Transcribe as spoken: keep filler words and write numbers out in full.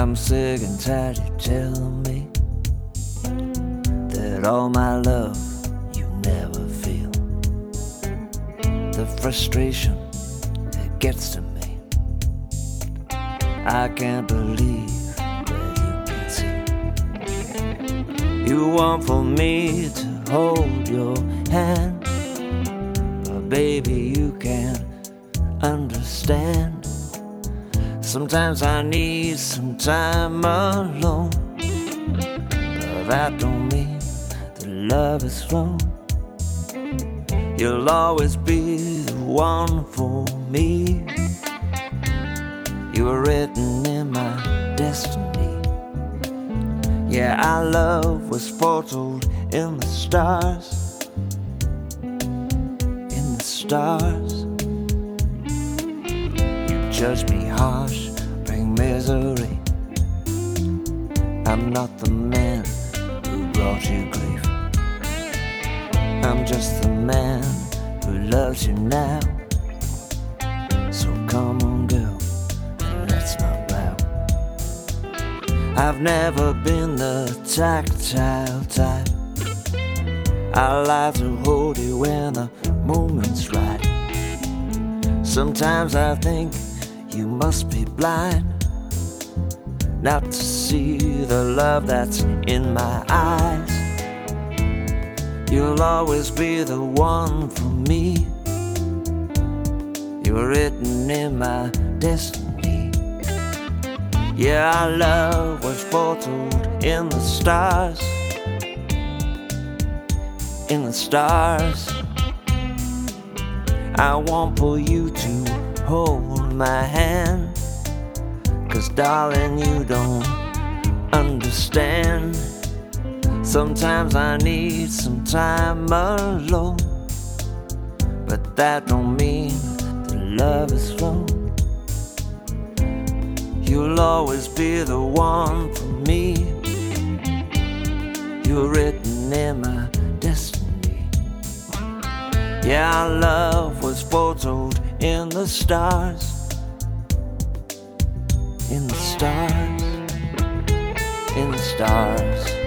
I'm sick and tired of telling me that all my love you never feel. The frustration, it gets to me. I can't believe that you can see. You want for me to hold your hand, but baby you can't understand. Sometimes I need some time alone, but that don't mean that love is wrong. You'll always be the one for me. You were written in my destiny. Yeah, our love was foretold in the stars. In the stars. You judge me harsh, bring misery. I'm not the man who brought you grief. I'm just the man who loves you now. So come on girl, and let's not bow. I've never been the tactile type. I like to hold you when the moment's right. Sometimes I think you must be blind not to see the love that's in my eyes. You'll always be the one for me. You were written in my destiny. Yeah, our love was foretold in the stars. In the stars. I want for you to hold my hand, 'cause darling you don't understand. Sometimes I need some time alone, but that don't mean that love is wrong. You'll always be the one for me. You're written in my destiny. Yeah, our love was foretold in the stars. In the stars. In the stars.